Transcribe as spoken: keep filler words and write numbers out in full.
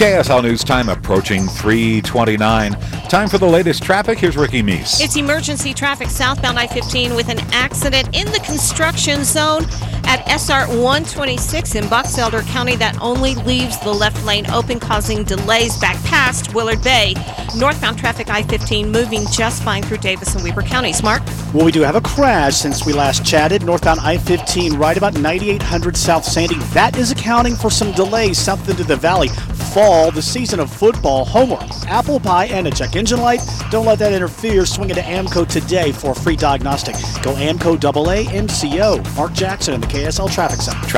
K S L News Time approaching three twenty-nine. Time for the latest traffic. Here's Ricky Meese. It's emergency traffic southbound I fifteen with an accident in the construction zone at S R one twenty-six in Box Elder County that only leaves the left lane open, causing delays back past Willard Bay. Northbound traffic I fifteen moving just fine through Davis and Weber counties. Mark? Well, we do have a crash since we last chatted. Northbound I fifteen right about ninety-eight hundred South Sandy. That is accounting for some delays south into the valley. Fall, the season of football, homework, apple pie, and a check engine light. Don't let that interfere. Swing into AMCO today for a free diagnostic. Go AMCO double A M C O. Mark Jackson in the K S L Traffic Center.